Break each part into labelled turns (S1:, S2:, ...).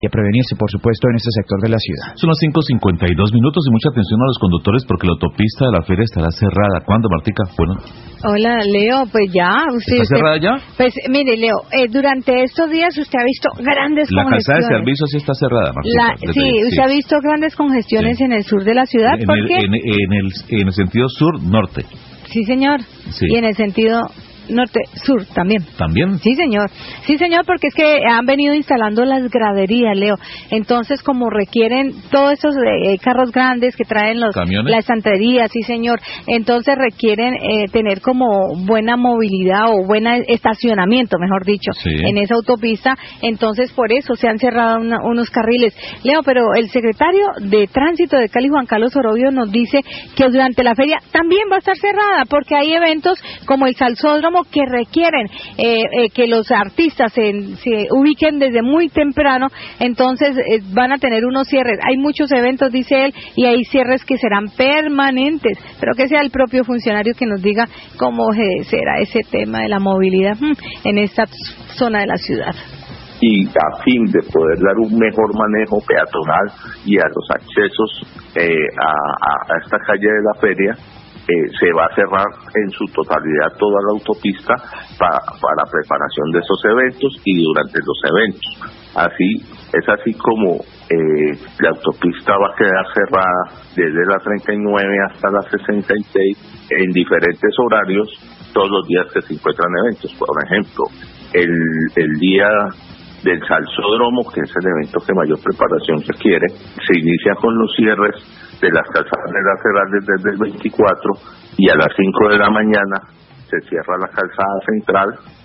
S1: y a prevenirse, por supuesto, en este sector de la ciudad.
S2: Son las 5:52 minutos y mucha atención a los conductores porque la autopista de la feria estará cerrada. ¿Cuándo, Martica? Bueno.
S3: Hola, Leo, pues ya.
S2: ¿Está cerrada ya?
S3: Pues mire, Leo, durante estos días usted ha visto grandes
S2: congestiones. La calzada de servicio sí está cerrada, Martica.
S3: Usted ha visto grandes congestiones en el sur de la ciudad.
S2: En el sentido sur-norte.
S3: Sí, señor. Sí. Y en el sentido norte-sur también.
S2: ¿También?
S3: Sí, señor, porque es que han venido instalando las graderías, Leo. Entonces, como requieren todos esos carros grandes que traen las estanterías, sí, señor. Entonces requieren tener como buena movilidad o buen estacionamiento, mejor dicho, en esa autopista. Entonces, por eso se han cerrado unos carriles. Leo, pero el secretario de Tránsito de Cali, Juan Carlos Orobio, nos dice que durante la feria también va a estar cerrada porque hay eventos como el Salsódromo que requieren que los artistas se ubiquen desde muy temprano, entonces van a tener unos cierres. Hay muchos eventos, dice él, y hay cierres que serán permanentes, pero que sea el propio funcionario que nos diga cómo será ese tema de la movilidad en esta zona de la ciudad.
S4: Y a fin de poder dar un mejor manejo peatonal y a los accesos a esta calle de la feria, se va a cerrar en su totalidad toda la autopista para preparación de esos eventos y durante los eventos. Es así como la autopista va a quedar cerrada desde la 39 hasta la 66 en diferentes horarios todos los días que se encuentran eventos. Por ejemplo, el día del Salsódromo, que es el evento que mayor preparación requiere, se inicia con los cierres de las calzadas laterales desde el 24 y a las 5 de la mañana se cierra la calzada central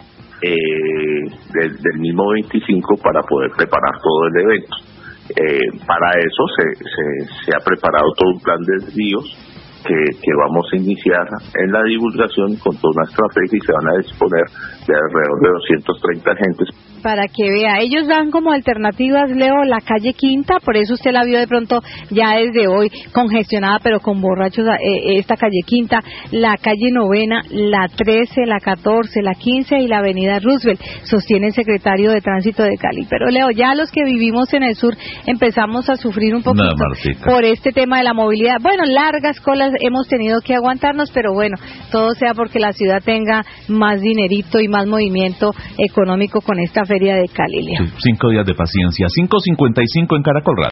S4: del mismo 25 para poder preparar todo el evento. Para eso se ha preparado todo un plan de desvíos que vamos a iniciar en la divulgación con toda una estrategia y se van a disponer de alrededor de 230 agentes.
S3: Para que vea, ellos dan como alternativas, Leo, la calle Quinta, por eso usted la vio de pronto ya desde hoy congestionada, pero con borrachos, esta calle Quinta, la calle Novena, la 13, la 14, la 15 y la avenida Roosevelt, sostiene el secretario de Tránsito de Cali. Pero Leo, ya los que vivimos en el sur empezamos a sufrir un poquito por este tema de la movilidad. Bueno, largas colas hemos tenido que aguantarnos, pero bueno, todo sea porque la ciudad tenga más dinerito y más movimiento económico con esta feria de Cali.
S2: 5 días de paciencia. 5:55 en Caracol Radio.